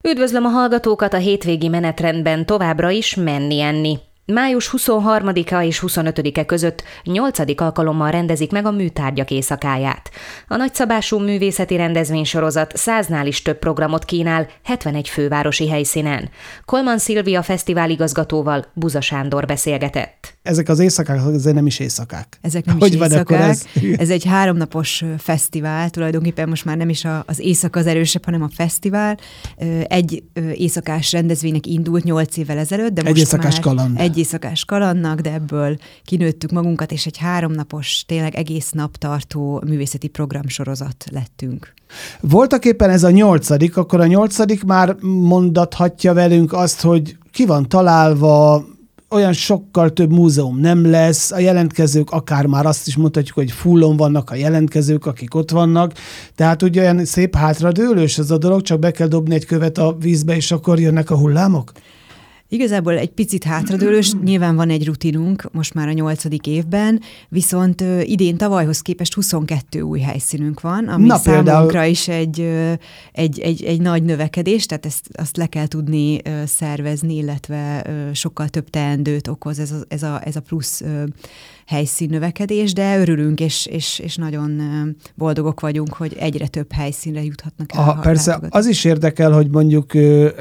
Üdvözlöm a hallgatókat a hétvégi menetrendben továbbra is menni-enni. Május 23-a és 25-e között 8. alkalommal rendezik meg a Műtárgyak éjszakáját. A nagyszabású művészeti rendezvénysorozat 100-nál is több programot kínál 71 fővárosi helyszínen. Kolman Szilvia fesztivál-igazgatóval Buza Sándor beszélgetett. Ezek az éjszakák azért nem is éjszakák. Ezek nem is éjszakák. Ez egy 3 napos fesztivál, tulajdonképpen most már nem is az éjszaka az erősebb, hanem a fesztivál. Egy éjszakás rendezvénynek indult 8 évvel ezelőtt, de most egy éjszakás kalandnak, de ebből kinőttük magunkat, és egy 3 napos, tényleg egész nap tartó művészeti programsorozat lettünk. Voltak éppen ez a 8., akkor a 8. már mondathatja velünk azt, hogy ki van találva, olyan sokkal több múzeum nem lesz, a jelentkezők akár már azt is mondhatjuk, hogy fullon vannak a jelentkezők, akik ott vannak, tehát ugye olyan szép hátradőlős ez a dolog, csak be kell dobni egy követ a vízbe, és akkor jönnek a hullámok? Igazából egy picit hátradőlős, nyilván van egy rutinunk most már a 8. évben, viszont idén tavalyhoz képest 22 új helyszínünk van, ami számunkra is egy nagy növekedés, tehát azt le kell tudni szervezni, illetve sokkal több teendőt okoz ez a plusz helyszín növekedés, de örülünk, és nagyon boldogok vagyunk, hogy egyre több helyszínre juthatnak el. Persze, az is érdekel, hogy mondjuk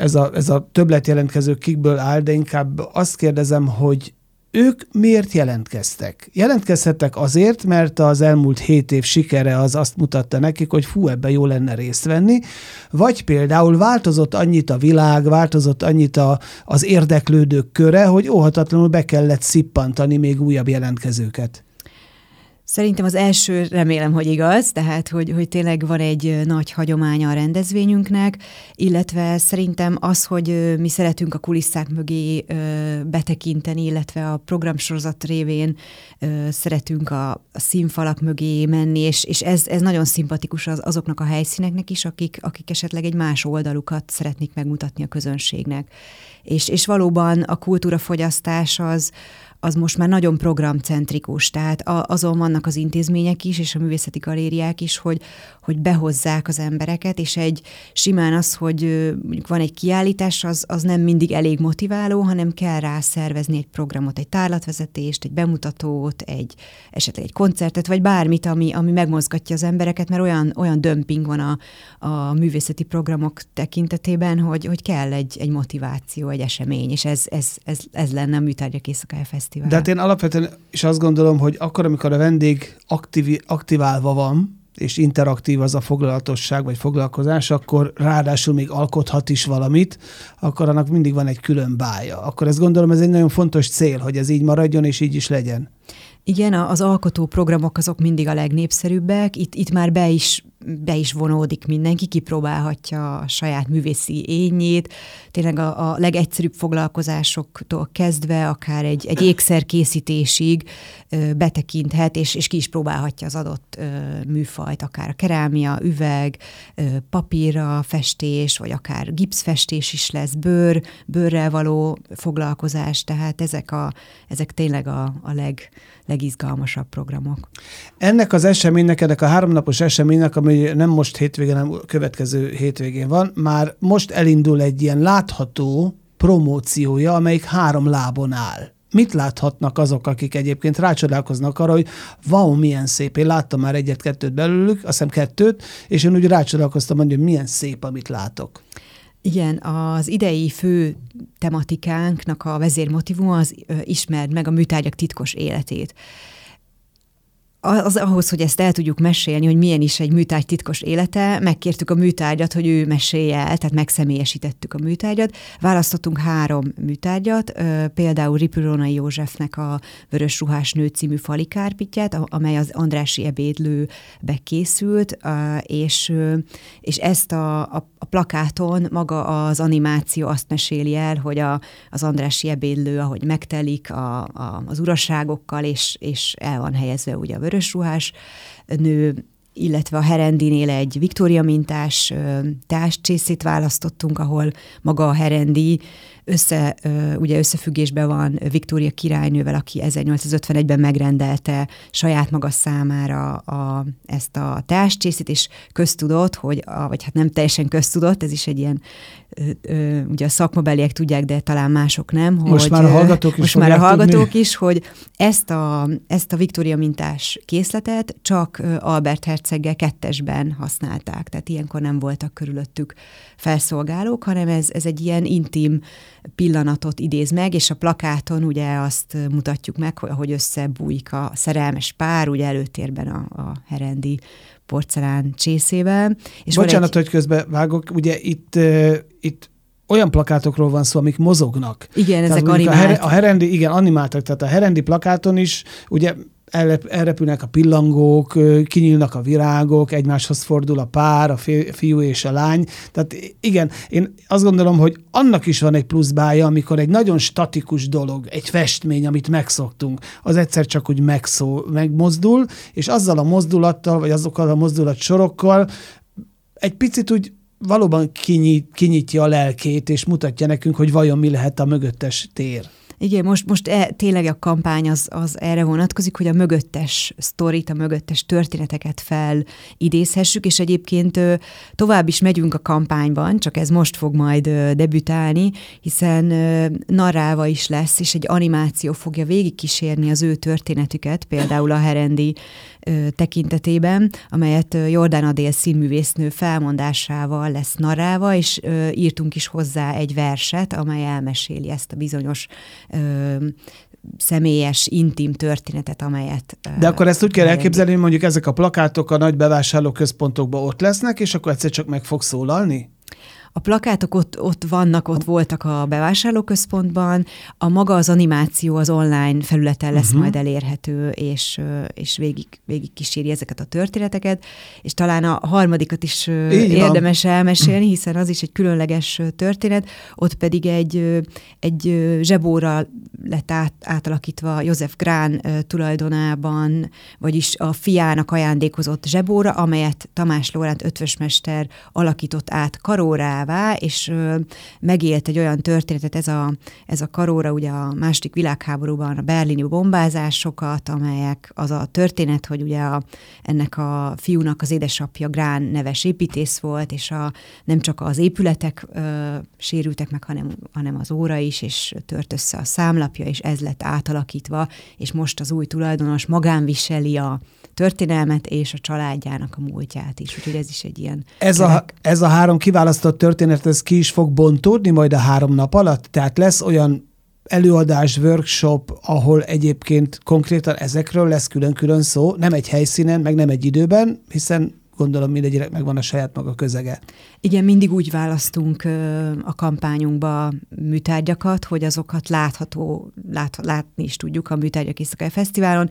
ez a többletjelentkező kikből áll, de inkább azt kérdezem, hogy ők miért jelentkeztek? Jelentkezhettek azért, mert az elmúlt 7 év sikere az azt mutatta nekik, hogy ebben jó lenne részt venni, vagy például változott annyit a világ, változott annyit az érdeklődők köre, hogy óhatatlanul be kellett szippantani még újabb jelentkezőket. Szerintem az első, remélem, hogy igaz, tehát, hogy tényleg van egy nagy hagyománya a rendezvényünknek, illetve szerintem az, hogy mi szeretünk a kulisszák mögé betekinteni, illetve a programsorozat révén szeretünk a színfalak mögé menni, és ez nagyon szimpatikus azoknak a helyszíneknek is, akik esetleg egy más oldalukat szeretnék megmutatni a közönségnek. És valóban a kultúrafogyasztás az most már nagyon programcentrikus, tehát azon vannak az intézmények is, és a művészeti galériák is, hogy behozzák az embereket, és simán az, hogy mondjuk van egy kiállítás, az nem mindig elég motiváló, hanem kell rá szervezni egy programot, egy tárlatvezetést, egy bemutatót, esetleg egy koncertet, vagy bármit, ami megmozgatja az embereket, mert olyan dömping van a művészeti programok tekintetében, hogy kell egy motiváció, egy esemény, és ez lenne a Műtárgyak éjszakája fesztivál. De hát én alapvetően is azt gondolom, hogy akkor, amikor a vendég aktiválva van, és interaktív az a foglalatosság vagy foglalkozás, akkor ráadásul még alkothat is valamit, akkor annak mindig van egy külön bája. Akkor ezt gondolom, ez egy nagyon fontos cél, hogy ez így maradjon, és így is legyen. Igen, az alkotó programok azok mindig a legnépszerűbbek, itt már be is vonódik mindenki, kipróbálhatja a saját művészi énjét, tényleg a legegyszerűbb foglalkozásoktól kezdve, akár egy ékszerkészítésig betekinthet, és ki is próbálhatja az adott műfajt, akár a kerámia, üveg, papírra festés, vagy akár gipszfestés is lesz, bőrrel való foglalkozás, tehát ezek tényleg a legizgalmasabb programok. Ennek az eseménynek, ennek a 3 napos eseménynek, ami nem most hétvégén, hanem következő hétvégén van, már most elindul egy ilyen látható promóciója, amelyik 3 lábon áll. Mit láthatnak azok, akik egyébként rácsodálkoznak arra, hogy wow, milyen szép. Én láttam már 1-2 belőlük, azt hiszem 2, és én úgy rácsodálkoztam, hogy milyen szép, amit látok. Igen, az idei fő tematikánknak a vezérmotívuma az ismerd meg a műtárgyak titkos életét. Ahhoz, hogy ezt el tudjuk mesélni, hogy milyen is egy műtárgy titkos élete, megkértük a műtárgyat, hogy ő mesélje el, tehát megszemélyesítettük a műtárgyat. Választottunk 3 műtárgyat, például Ripül-Rónai Józsefnek a Vörös ruhás nő című falikárpitját, amely az Andrássy ebédlőbe készült, és ezt a plakáton maga az animáció azt meséli el, hogy az Andrássy ebédlő, ahogy megtelik az uraságokkal, és el van helyezve ugye a vörösruhás nő, illetve a Herendinél egy Victoria mintás teáscsészét választottunk, ahol maga a Herendi ugye összefüggésben van Viktória királynővel, aki 1851-ben megrendelte saját maga számára ezt a teáscsészét, és köztudott, vagy hát nem teljesen köztudott, ez is egy ilyen, ugye a szakmabeliek tudják, de talán mások nem. Most már a hallgatók is, hogy ezt a Viktória mintás készletet csak Albert herceggel 2-esben használták, tehát ilyenkor nem voltak körülöttük felszolgálók, hanem ez egy ilyen intim pillanatot idéz meg, és a plakáton ugye azt mutatjuk meg, hogy összebújik a szerelmes pár, ugye előtérben a Herendi porcelán csészével. És bocsánat, hogy közbevágok, ugye itt olyan plakátokról van szó, amik mozognak. Igen, tehát ezek animált. A Herendi, igen, animáltak, tehát a Herendi plakáton is ugye elrepülnek a pillangók, kinyílnak a virágok, egymáshoz fordul a pár, a fiú és a lány. Tehát igen, én azt gondolom, hogy annak is van egy pluszbája, amikor egy nagyon statikus dolog, egy festmény, amit megszoktunk, az egyszer csak úgy megmozdul, és azzal a mozdulattal, vagy azokkal a mozdulatsorokkal egy picit úgy valóban kinyitja a lelkét, és mutatja nekünk, hogy vajon mi lehet a mögöttes tér. Igen, most tényleg a kampány az erre vonatkozik, hogy a mögöttes sztorit, a mögöttes történeteket felidézhessük, és egyébként tovább is megyünk a kampányban, csak ez most fog majd debütálni, hiszen narrálva is lesz, és egy animáció fogja végigkísérni az ő történetüket, például a Herendi tekintetében, amelyet Jordán Adél színművésznő felmondásával lesz narrálva, és írtunk is hozzá egy verset, amely elmeséli ezt a bizonyos személyes, intim történetet, amelyet... De akkor ezt úgy kell elképzelni, hogy mondjuk ezek a plakátok a nagy bevásárlóközpontokban ott lesznek, és akkor egyszer csak meg fog szólalni? A plakátok ott vannak, ott voltak a bevásárlóközpontban, a maga az animáció az online felületen lesz majd elérhető, és végig kíséri ezeket a történeteket, és talán a harmadikat is érdemes elmesélni, hiszen az is egy különleges történet, ott pedig egy zsebóra lett átalakítva József Grán tulajdonában, vagyis a fiának ajándékozott zsebóra, amelyet Tamás Lóránt ötvösmester alakított át karórává, és megélt egy olyan történetet, ez a karóra ugye a második világháborúban a berlini bombázásokat, amelyek az a történet, hogy ugye ennek a fiúnak az édesapja Grán neves építész volt, és nem csak az épületek sérültek meg, hanem az óra is, és tört össze a számlapja, és ez lett átalakítva, és most az új tulajdonos magán viseli a történelmet és a családjának a múltját is. Úgyhogy ez is egy ilyen... Ez a 3 kiválasztott történet, ez ki is fog bontódni majd a 3 nap alatt? Tehát lesz olyan előadás, workshop, ahol egyébként konkrétan ezekről lesz külön-külön szó, nem egy helyszínen, meg nem egy időben, hiszen gondolom mindegynek megvan a saját maga közege. Igen, mindig úgy választunk a kampányunkba műtárgyakat, hogy azokat látni is tudjuk a Műtárgyak Éjszakája Fesztiválon.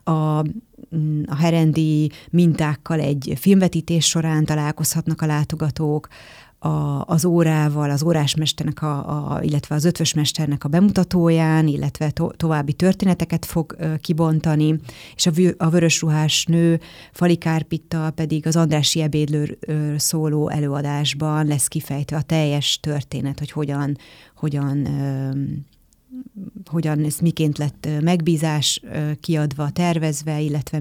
A Herendi mintákkal egy filmvetítés során találkozhatnak a látogatók, az órával, az órásmesternek, illetve az ötvösmesternek a bemutatóján, illetve további történeteket fog kibontani, és a vörösruhás nő Fali Kárpittal pedig az Andrássy ebédlőről szóló előadásban lesz kifejtve a teljes történet, hogy hogyan ez miként lett megbízás kiadva, tervezve, illetve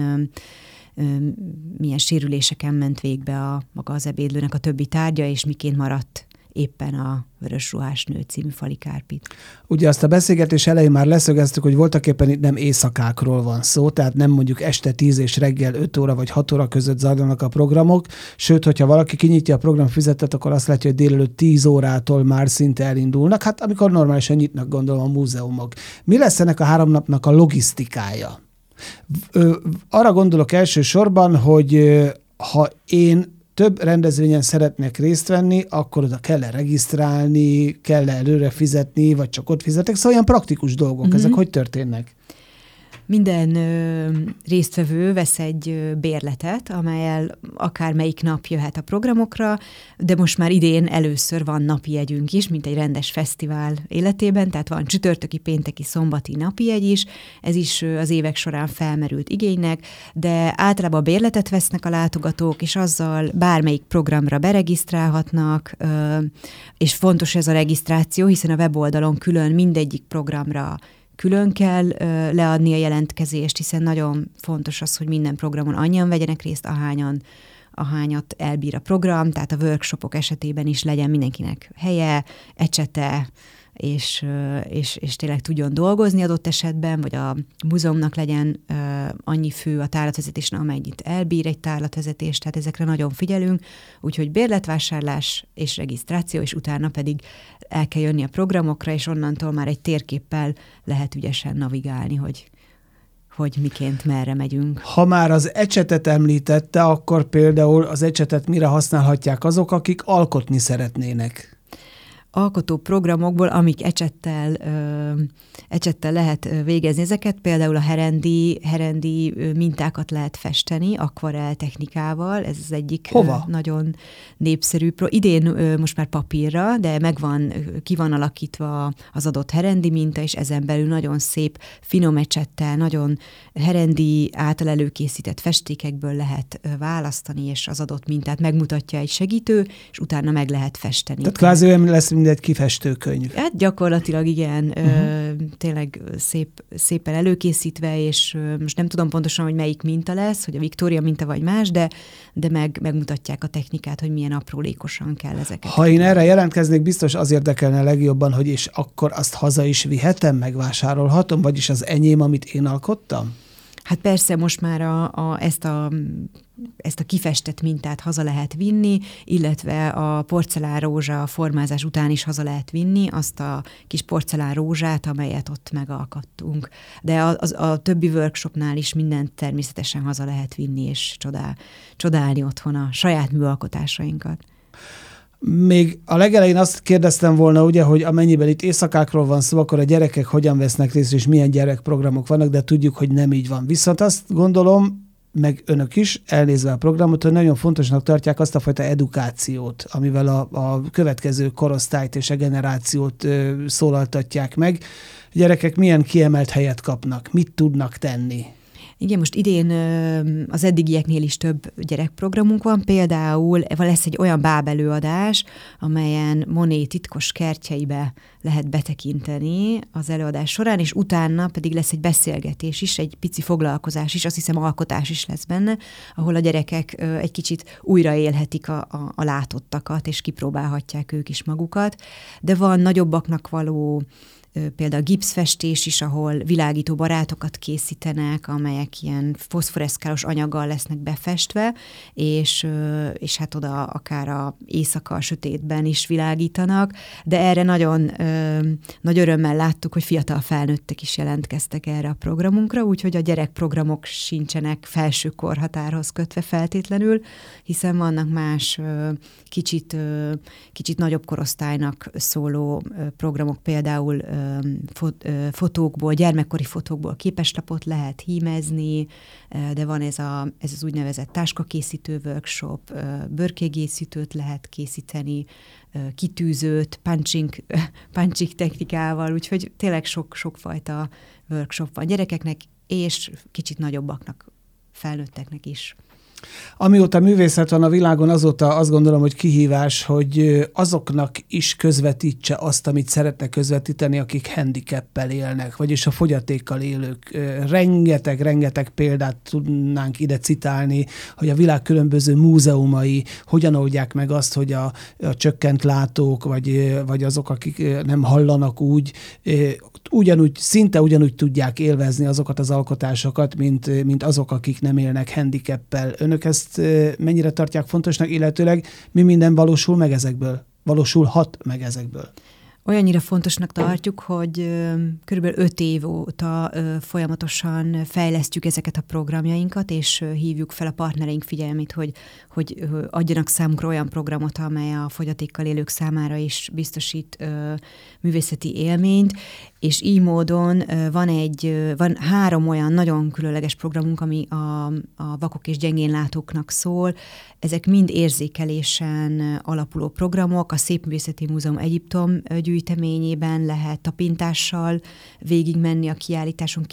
milyen sérüléseken ment végbe maga az ebédlőnek a többi tárgya, és miként maradt éppen a Vörösruhás nő című Fali Kárpit. Ugye azt a beszélgetés elején már leszögeztük, hogy voltaképpen itt nem éjszakákról van szó, tehát nem mondjuk este 10 és reggel 5 óra vagy 6 óra között zajlanak a programok, sőt, hogyha valaki kinyitja a programfüzetet, akkor azt látja, hogy délelőtt 10 órától már szinte elindulnak, hát amikor normálisan nyitnak, gondolom, a múzeumok. Mi lesz ennek a 3 napnak a logisztikája? Arra gondolok elsősorban, hogy ha én több rendezvényen szeretnék részt venni, akkor oda kell regisztrálni, kell előre fizetni, vagy csak ott fizetek. Szóval olyan praktikus dolgok, ezek hogy történnek? Minden résztvevő vesz egy bérletet, amellyel akármelyik nap jöhet a programokra, de most már idén először van napi jegyünk is, mint egy rendes fesztivál életében, tehát van csütörtöki, pénteki, szombati napi jegy is, ez is az évek során felmerült igénynek, de általában bérletet vesznek a látogatók, és azzal bármelyik programra beregisztrálhatnak, és fontos ez a regisztráció, hiszen a weboldalon külön mindegyik programra külön kell leadni a jelentkezést, hiszen nagyon fontos az, hogy minden programon annyian vegyenek részt, ahányat elbír a program, tehát a workshopok esetében is legyen mindenkinek helye, ecsete, és tényleg tudjon dolgozni adott esetben, vagy a múzeumnak legyen annyi fő a tárlatvezetésnél, amennyit elbír egy tárlatvezetés, tehát ezekre nagyon figyelünk, úgyhogy bérletvásárlás és regisztráció, és utána pedig el kell jönni a programokra, és onnantól már egy térképpel lehet ügyesen navigálni, hogy miként merre megyünk. Ha már az ecsetet említette, akkor például az ecsetet mire használhatják azok, akik alkotni szeretnének? Alkotó programokból, amik ecsettel lehet végezni ezeket, például a herendi mintákat lehet festeni akvarell technikával, ez az egyik nagyon népszerű. Idén most már papírra, de ki van alakítva az adott herendi minta, és ezen belül nagyon szép, finom ecsettel, nagyon herendi által előkészített festékekből lehet választani, és az adott mintát megmutatja egy segítő, és utána meg lehet festeni. Tehát kvázi olyan lesz, mint egy kifestőkönyv. Hát gyakorlatilag igen, tényleg szépen előkészítve, és most nem tudom pontosan, hogy melyik minta lesz, hogy a Victoria minta vagy más, de megmutatják a technikát, hogy milyen aprólékosan kell ezeket. Ha én erre jelentkeznék, biztos az érdekelne legjobban, hogy és akkor azt haza is vihetem, megvásárolhatom, vagyis az enyém, amit én alkottam? Hát persze, most már ezt a kifestett mintát haza lehet vinni, illetve a porcelánrózsa formázás után is haza lehet vinni, azt a kis porcelánrózsát, amelyet ott megalkottunk. De a többi workshopnál is mindent természetesen haza lehet vinni, és csodálni otthon a saját műalkotásainkat. Még a legelején azt kérdeztem volna, ugye, hogy amennyiben itt éjszakákról van szó, akkor a gyerekek hogyan vesznek részt, és milyen gyerekprogramok vannak, de tudjuk, hogy nem így van. Viszont azt gondolom, meg önök is, elnézve a programot, hogy nagyon fontosnak tartják azt a fajta edukációt, amivel a következő korosztályt és a generációt szólaltatják meg. A gyerekek milyen kiemelt helyet kapnak, mit tudnak tenni? Igen, most idén az eddigieknél is több gyerekprogramunk van, például lesz egy olyan bábelőadás, amelyen Monet titkos kertjeibe lehet betekinteni az előadás során, és utána pedig lesz egy beszélgetés is, egy pici foglalkozás is, azt hiszem alkotás is lesz benne, ahol a gyerekek egy kicsit újraélhetik a látottakat, és kipróbálhatják ők is magukat, de van nagyobbaknak való például gipszfestés is, ahol világító barátokat készítenek, amelyek ilyen foszforeszkálos anyaggal lesznek befestve, és hát oda akár a éjszaka, a sötétben is világítanak, de erre nagyon nagy örömmel láttuk, hogy fiatal felnőttek is jelentkeztek erre a programunkra, úgyhogy a gyerekprogramok sincsenek felső korhatárhoz kötve feltétlenül, hiszen vannak más kicsit nagyobb korosztálynak szóló programok, például fotókból, gyermekkori fotókból képeslapot lehet hímezni, de van ez az úgynevezett táskakészítő workshop, bőrkiegészítőt lehet készíteni, kitűzőt, punching technikával, úgyhogy tényleg sokfajta workshop van gyerekeknek, és kicsit nagyobbaknak, felnőtteknek is. Amióta művészet van a világon, azóta azt gondolom, hogy kihívás, hogy azoknak is közvetítse azt, amit szeretne közvetíteni, akik handicappel élnek, vagyis a fogyatékkal élők. Rengeteg példát tudnánk ide citálni, hogy a világ különböző múzeumai hogyan oldják meg azt, hogy a csökkent látók, vagy azok, akik nem hallanak szinte ugyanúgy tudják élvezni azokat az alkotásokat, mint azok, akik nem élnek handicappel. Önök ezt mennyire tartják fontosnak, illetőleg mi minden valósulhat meg ezekből? Olyannyira fontosnak tartjuk, hogy körülbelül 5 év óta folyamatosan fejlesztjük ezeket a programjainkat, és hívjuk fel a partnereink figyelmét, hogy adjanak számunkra olyan programot, amely a fogyatékkal élők számára is biztosít művészeti élményt, és így módon van 3 olyan nagyon különleges programunk, ami a vakok és gyengénlátóknak szól. Ezek mind érzékelésen alapuló programok. A Szépművészeti Múzeum Egyiptom gyűjteményében lehet tapintással végigmenni a kiállításon,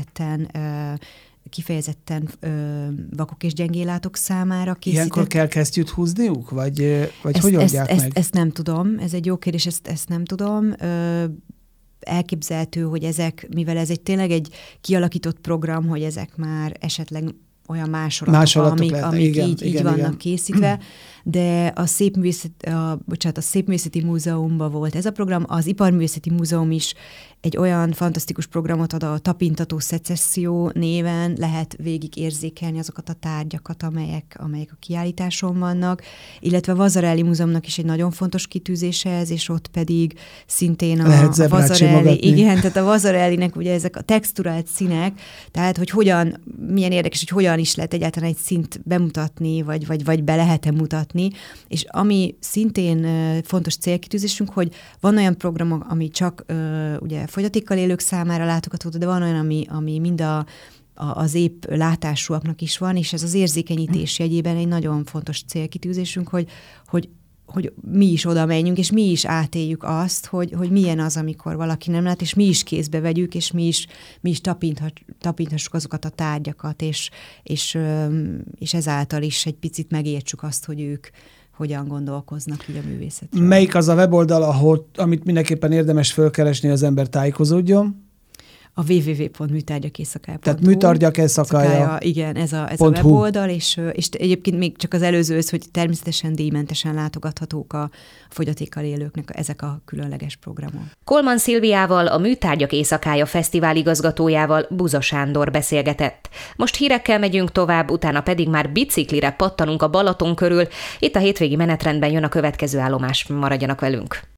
kifejezetten vakok és gyengénlátók számára készített. Ilyenkor kell kesztyűt húzniuk? Vagy hogy oldják meg? Ezt nem tudom, ez egy jó kérdés, ezt nem tudom. Elképzelhető, hogy mivel ez tényleg egy kialakított program, hogy ezek már esetleg olyan másolatok amik így vannak készítve, de a Szépművészeti Múzeumban volt ez a program, az Iparművészeti Múzeum is egy olyan fantasztikus programot ad, a Tapintató Szecesszió néven lehet végig érzékelni azokat a tárgyakat, amelyek a kiállításon vannak, illetve a Vasarely Múzeumnak is egy nagyon fontos kitűzése ez, és ott pedig szintén a tehát a Vasarelynek ugye ezek a texturált színek, tehát hogy milyen érdekes, hogy hogyan is lehet egyáltalán egy színt bemutatni, vagy be lehet-e mutatni, és ami szintén fontos célkitűzésünk, hogy van olyan programok, ami csak ugye fogyatékkal élők számára látogatható, de van olyan, ami mind az épp látásúaknak is van, és ez az érzékenyítés jegyében egy nagyon fontos célkitűzésünk, hogy mi is oda menjünk, és mi is átéljük azt, hogy milyen az, amikor valaki nem lát, és mi is kézbe vegyük, és mi is tapinthassuk azokat a tárgyakat, és ezáltal is egy picit megértsük azt, hogy ők hogyan gondolkoznak így a művészetről. Melyik az a weboldal, amit mindenképpen érdemes fölkeresni, az ember tájékozódjon? A www.műtárgyakészszakája.hu. Tehát műtárgyakészszakája. Igen, ez a weboldal, és egyébként még csak az előző, hogy természetesen díjmentesen látogathatók a fogyatékkal élőknek ezek a különleges programok. Kolman Szilviával, a Műtárgyak Éjszakája Fesztivál igazgatójával Buza Sándor beszélgetett. Most hírekkel megyünk tovább, utána pedig már biciklire pattanunk a Balaton körül. Itt a hétvégi menetrendben jön a következő állomás, maradjanak velünk.